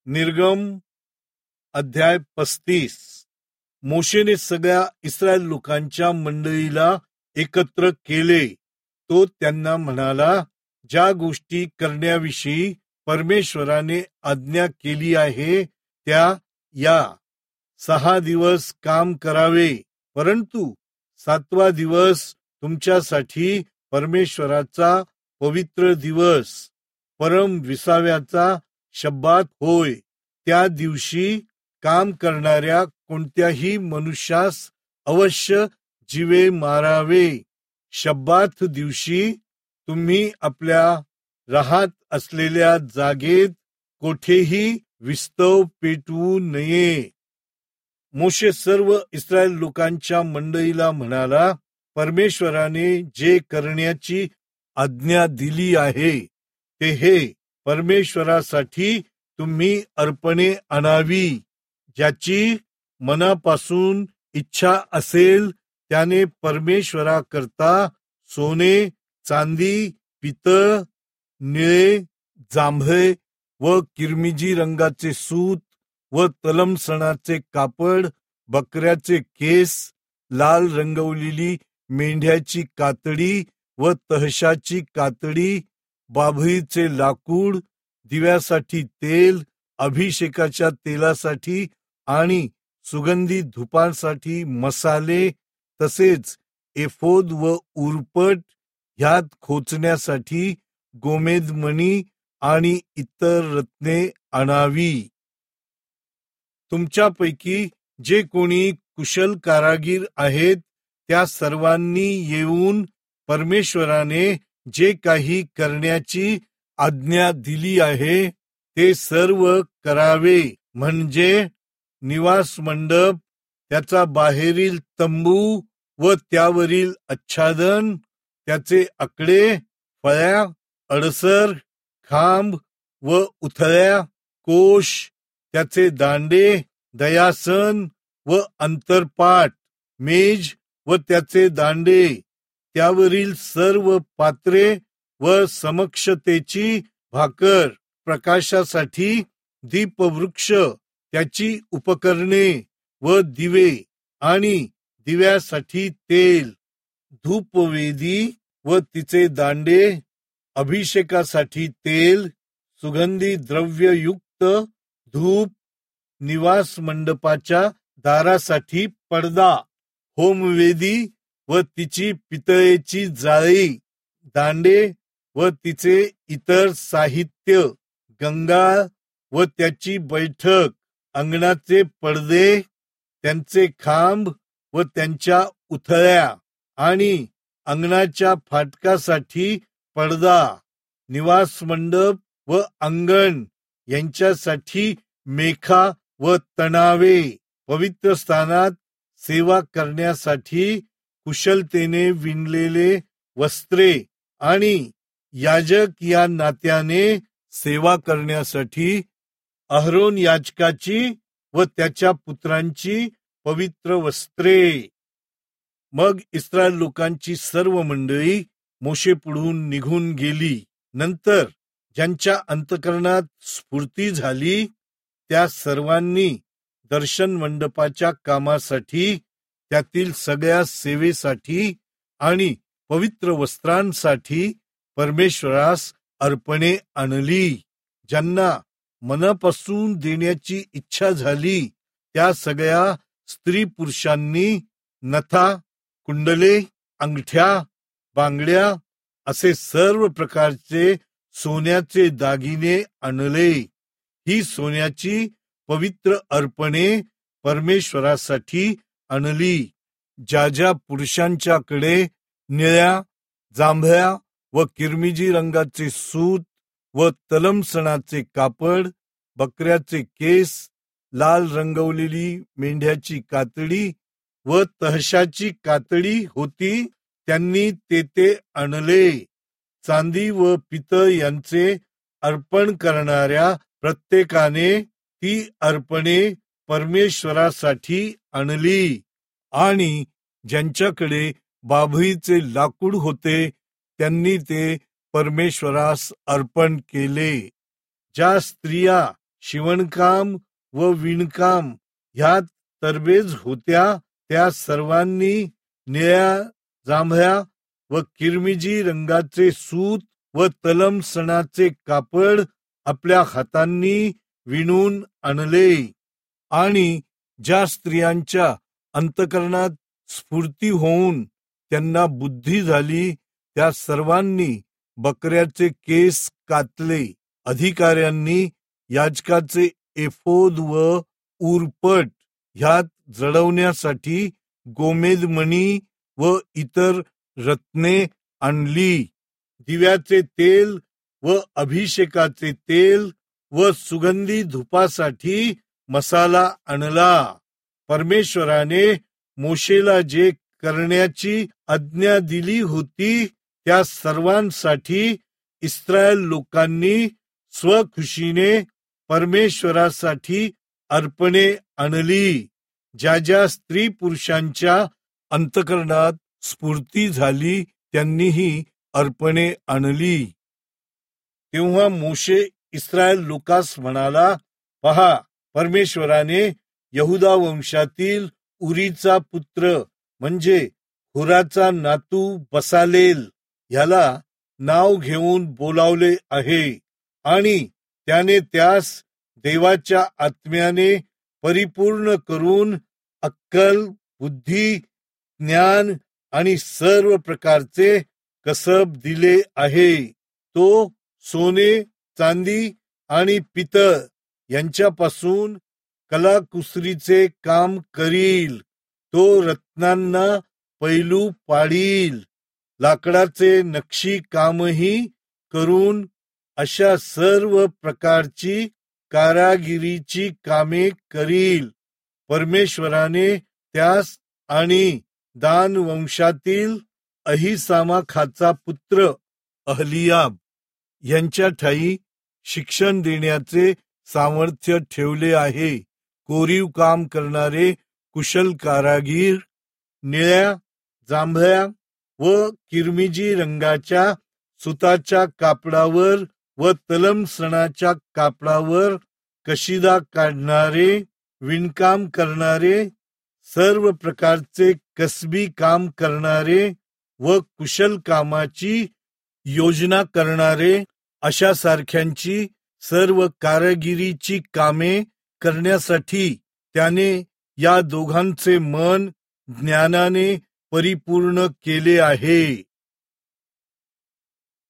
निर्गम अध्याय 35. मोशेने सगळ्या इस्रायल लोकांच्या मंडळीला एकत्र केले. तो त्यांना म्हणाला, ज्या गोष्टी करण्याविषयी परमेश्वराने आज्ञा केली आहे त्या या. 6 दिवस काम करावे, परंतु 7वा दिवस तुमच्यासाठी परमेश्वराचा पवित्र दिवस, परम विसाव्याचा शब्बात होय. त्या दिवशी काम करणाऱ्या कोणत्याही मनुष्यास अवश्य जीवे मारावे. शब्बात दिवशी तुम्ही आपल्या राहत असलेल्या जागेत कोठेही विस्तव पेटवू नये. मोशे सर्व इस्रायल लोकांच्या मंडळीला म्हणाला, परमेश्वराने जे करण्याची आज्ञा दिली आहे ते हे. परमेश्वरासाठी तुम्ही अर्पणे आणावी. ज्याची मनापासून इच्छा असेल त्याने परमेश्वराकरता सोने, चांदी, पितळ, निळे, जांभळे व किरमिजी रंगाचे सूत व तलमसणाचे कापड, बकऱ्याचे केस, लाल रंगवलेली मेंढ्याची कातडी व तहशाची कातडी, बाभळीचे लाकूड, दिव्यासाठी तेल, अभिषेकाच्या तेलासाठी आणि सुगंधी धुपांसाठी मसाले, तसेच एफोद व उरपट, ह्यात खोचण्यासाठी गोमेदमणी आणि इतर रत्ने आणावी. तुमच्यापैकी जे कोणी कुशल कारागीर आहेत त्या सर्वांनी येऊन परमेश्वराने जे काही करण्याची आज्ञा दिली आहे ते सर्व करावे. म्हणजे निवास मंडप, त्याचा बाहेरील तंबू व त्यावरील आच्छादन, त्याचे आकडे, फळ्या, अडसर, खांब व उथळ्या, कोश, त्याचे दांडे, दयासन व अंतरपाट, मेज व त्याचे दांडे, त्यावरील सर्व पात्रे व समक्षतेची भाकर, प्रकाशासाठी दीपवृक्ष, त्याची उपकरणे व दिवे आणि दिव्यासाठी तेल, धूपवेदी व तिचे दांडे, अभिषेकासाठी तेल, सुगंधी द्रव्ययुक्त धूप, निवास मंडपाच्या दारासाठी पडदा, होमवेदी व तिची पितळेची जाळी, दांडे व तिचे इतर साहित्य, गंगाळ व त्याची बैठक, अंगणाचे पडदे, त्यांचे खांब व त्यांच्या उथळ्या आणि अंगणाच्या फाटकासाठी पडदा, निवास मंडप व अंगण यांच्यासाठी मेखा व तणावे, पवित्र स्थानात सेवा करण्यासाठी कुशलतेने विणलेले वस्त्रे आणि याजक या नात्याने सेवा करण्यासाठी अहरोन याजकाची व त्याच्या पुत्रांची पवित्र वस्त्रे. मग इस्रायल लोकांची सर्व मंडळी मोशे पुढून निघून गेली. नंतर ज्यांच्या अंतकरणात स्फूर्ती झाली त्या सर्वांनी दर्शन मंडपाच्या कामासाठी, त्यातील सगळ्या सेवेसाठी आणि पवित्र वस्त्रांसाठी परमेश्वरास अर्पणे आणली. ज्यांना मनापासून देण्याची इच्छा झाली त्या सगळ्या स्त्री पुरुषांनी नथा, कुंडले, अंगठ्या, बांगड्या असे सर्व प्रकारचे सोन्याचे दागिने आणले. ही सोन्याची पवित्र अर्पणे परमेश्वरासाठी आणली. ज्या ज्या पुरुषांच्याकडे निळ्या, जांभळ्या व किरमिजी रंगाचे सूत व तलमसणाचे कापड, बकऱ्याचे केस, लाल रंगवलेली मेंढ्याची कातडी व तहशाची कातडी होती त्यांनी ते आणले. चांदी व पितळ यांचे अर्पण करणाऱ्या प्रत्येकाने ती अर्पणे परमेश्वरासाठी आणली. आणि ज्यांच्याकडे बाभळीचे लाकूड होते त्यांनी ते परमेश्वरास अर्पण केले. ज्या स्त्रिया शिवणकाम व विणकाम ह्यात तरबेज होत्या त्या सर्वांनी निळ्या, जांभळ्या व किरमिजी रंगाचे सूत व तलम सणाचे कापड आपल्या हातांनी विणून आणले. आणि ज्या स्त्रियांच्या अंतकरणात स्फूर्ती होऊन त्यांना बुद्धी झाली त्या सर्वांनी बकऱ्याचे केस कातले. अधिकाऱ्यांनी याजकाचे एफोद व उरपट ह्यात जडवण्यासाठी गोमेदमणी व इतर रत्ने आणली. दिव्याचे तेल व अभिषेकाचे तेल व सुगंधी धुपासाठी मसाला आणला. परमेश्वराने मोशेला जे करण्याची आज्ञा दिली होती त्या सर्वांसाठी इस्रायल लोकांनी स्वखुशीने परमेश्वरासाठी अर्पणे आणली. ज्या ज्या स्त्री पुरुषांच्या अंतकरणात स्फूर्ती झाली त्यांनीही अर्पणे आणली. तेव्हा मोशे इस्रायल लोकास म्हणाला, पहा, परमेश्वराने यहुदा वंशातील उरीचा पुत्र म्हणजे हुराचा नातू बसालेल ह्याला नाव घेऊन बोलावले आहे आणि त्याने त्यास देवाच्या आत्म्याने परिपूर्ण करून अक्कल, बुद्धी, ज्ञान आणि सर्व प्रकारचे कसब दिले आहे. तो सोने, चांदी आणि पितळ यांच्यापासून कलाकुसरीचे काम करील. तो रत्नांना पैलू पाडील. लाकडाचे नक्षी कामही करून अशा सर्व प्रकारची कारागिरीची कामे करील. परमेश्वराने त्यास आणि दान वंशातील अहिसामाखाचा पुत्र अहलियाब यांच्या ठायी शिक्षण देण्याचे सामर्थ्य ठेवले आहे. कोरीव काम करणारे कुशल कारागीर निळ्या, जांभळ्या व किरमिजी रंगाच्या सुताच्या कापडावर व तलम सणाच्या कापडावर कशिदा काढणारे, विणकाम करणारे, सर्व प्रकारचे कसबी काम करणारे व कुशल कामाची योजना करणारे अशा सारख्यांची सर्व कारागिरीची कामे करण्यासाठी त्याने या दोघांचे मन ज्ञानाने परिपूर्ण केले आहे.